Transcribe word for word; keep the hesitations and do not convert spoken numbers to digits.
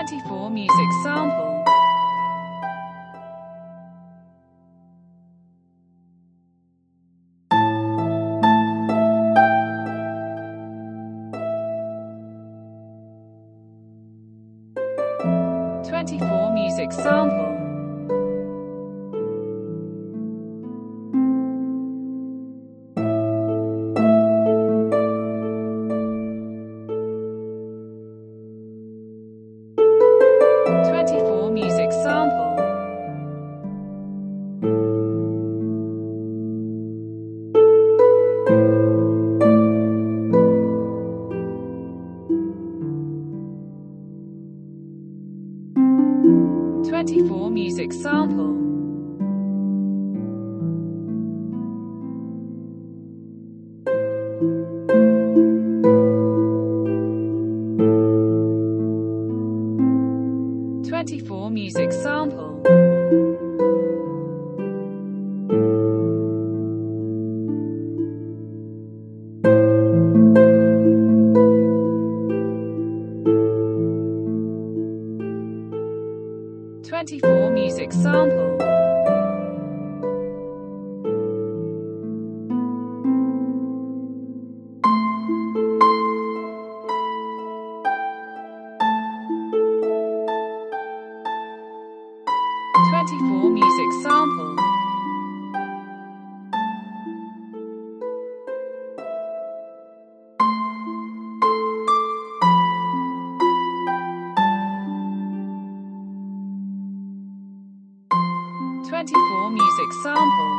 twenty-four music sample. twenty-four music sample. twenty-four music sample. twenty-four music sample. twenty-four music sample. twenty-four music sample. twenty-four music sample. twenty-four music sample.